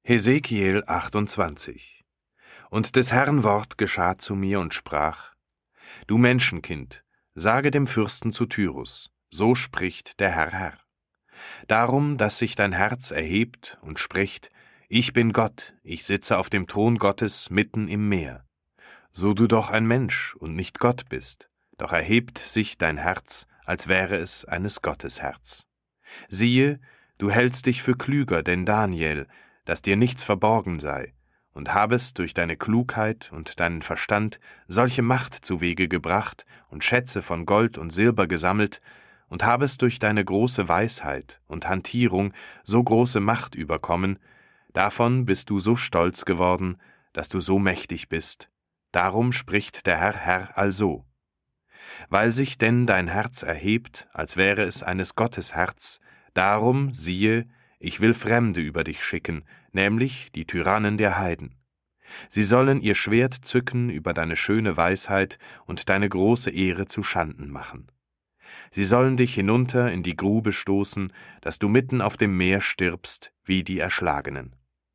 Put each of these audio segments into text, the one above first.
Hesekiel 28. Und des Herrn Wort geschah zu mir und sprach: Du Menschenkind, sage dem Fürsten zu Tyrus, so spricht der Herr. Darum, dass sich dein Herz erhebt und spricht: Ich bin Gott, ich sitze auf dem Thron Gottes mitten im Meer. So du doch ein Mensch und nicht Gott bist, doch erhebt sich dein Herz, als wäre es eines Gottes Herz. Siehe, du hältst dich für klüger denn Daniel, dass dir nichts verborgen sei, und habest durch deine Klugheit und deinen Verstand solche Macht zuwege gebracht und Schätze von Gold und Silber gesammelt, und habest durch deine große Weisheit und Hantierung so große Macht überkommen, davon bist du so stolz geworden, dass du so mächtig bist. Darum spricht der Herr also: Weil sich denn dein Herz erhebt, als wäre es eines Gottes Herz, darum, siehe, ich will Fremde über dich schicken, nämlich die Tyrannen der Heiden. Sie sollen ihr Schwert zücken über deine schöne Weisheit und deine große Ehre zu Schanden machen. Sie sollen dich hinunter in die Grube stoßen, dass du mitten auf dem Meer stirbst, wie die Erschlagenen.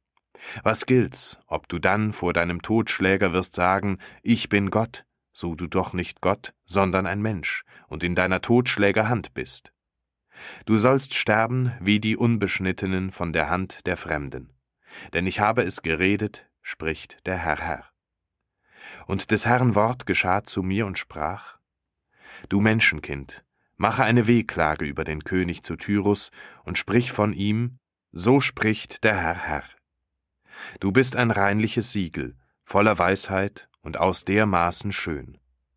Was gilt's, ob du dann vor deinem Totschläger wirst sagen: Ich bin Gott, so du doch nicht Gott, sondern ein Mensch, und in deiner Totschläger Hand bist. Du sollst sterben wie die Unbeschnittenen von der Hand der Fremden. Denn ich habe es geredet, spricht der Herr. Und des Herrn Wort geschah zu mir und sprach: Du Menschenkind, mache eine Wehklage über den König zu Tyrus und sprich von ihm: So spricht der Herr. Du bist ein reinliches Siegel, voller Weisheit und aus dermaßen schön.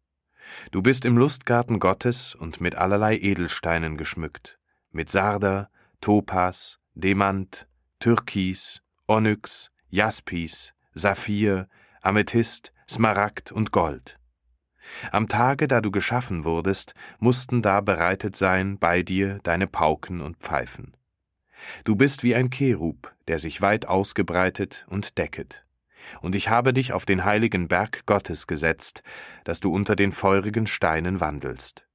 Du bist im Lustgarten Gottes und mit allerlei Edelsteinen geschmückt, mit Sarder, Topas, Demant, Türkis, Onyx, Jaspis, Saphir, Amethyst, Smaragd und Gold. Am Tage, da du geschaffen wurdest, mussten da bereitet sein bei dir deine Pauken und Pfeifen. Du bist wie ein Cherub, der sich weit ausgebreitet und decket. Und ich habe dich auf den heiligen Berg Gottes gesetzt, dass du unter den feurigen Steinen wandelst.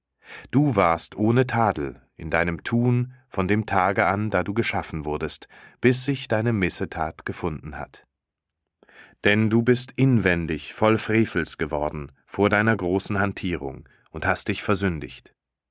Du warst ohne Tadel in deinem Tun von dem Tage an, da du geschaffen wurdest, bis sich deine Missetat gefunden hat. Denn du bist inwendig voll Frevels geworden vor deiner großen Hantierung und hast dich versündigt.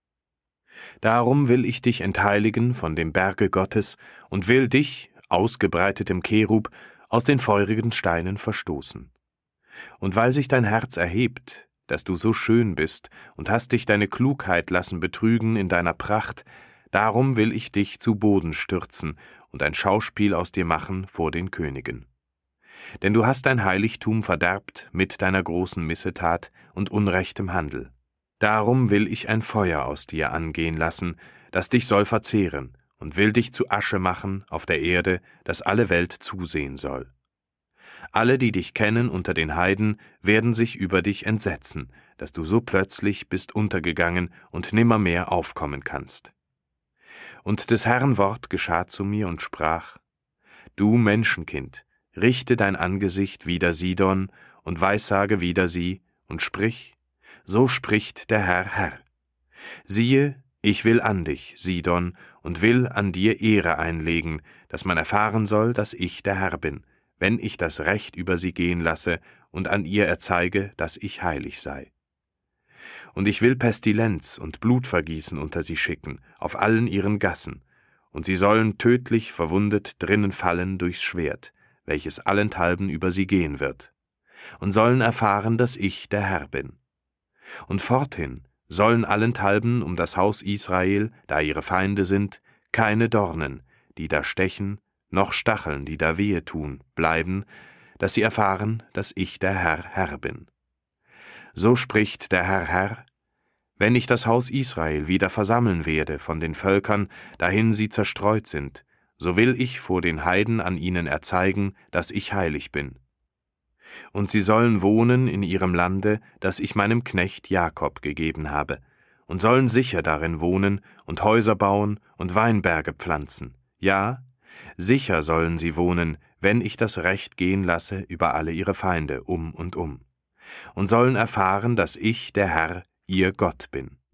Darum will ich dich entheiligen von dem Berge Gottes und will dich, ausgebreitetem Cherub, aus den feurigen Steinen verstoßen. Und weil sich dein Herz erhebt, dass du so schön bist und hast dich deine Klugheit lassen betrügen in deiner Pracht, darum will ich dich zu Boden stürzen und ein Schauspiel aus dir machen vor den Königen. Denn du hast dein Heiligtum verderbt mit deiner großen Missetat und unrechtem Handel. Darum will ich ein Feuer aus dir angehen lassen, das dich soll verzehren, und will dich zu Asche machen auf der Erde, dass alle Welt zusehen soll. Alle, die dich kennen unter den Heiden, werden sich über dich entsetzen, dass du so plötzlich bist untergegangen und nimmermehr aufkommen kannst. Und des Herrn Wort geschah zu mir und sprach: Du Menschenkind, richte dein Angesicht wider Sidon und weissage wider sie und sprich: So spricht der Herr. Siehe, ich will an dich, Sidon, und will an dir Ehre einlegen, dass man erfahren soll, dass ich der Herr bin, wenn ich das Recht über sie gehen lasse und an ihr erzeige, dass ich heilig sei. Und ich will Pestilenz und Blutvergießen unter sie schicken, auf allen ihren Gassen, und sie sollen tödlich verwundet drinnen fallen durchs Schwert, welches allenthalben über sie gehen wird, und sollen erfahren, dass ich der Herr bin. Und forthin sollen allenthalben um das Haus Israel, da ihre Feinde sind, keine Dornen, die da stechen, noch Stacheln, die da wehe tun, bleiben, dass sie erfahren, dass ich der Herr bin. So spricht der Herr: Wenn ich das Haus Israel wieder versammeln werde von den Völkern, dahin sie zerstreut sind, so will ich vor den Heiden an ihnen erzeigen, dass ich heilig bin. Und sie sollen wohnen in ihrem Lande, das ich meinem Knecht Jakob gegeben habe, und sollen sicher darin wohnen und Häuser bauen und Weinberge pflanzen. Ja, sicher sollen sie wohnen, wenn ich das Recht gehen lasse über alle ihre Feinde und sollen erfahren, dass ich, der Herr, ihr Gott bin.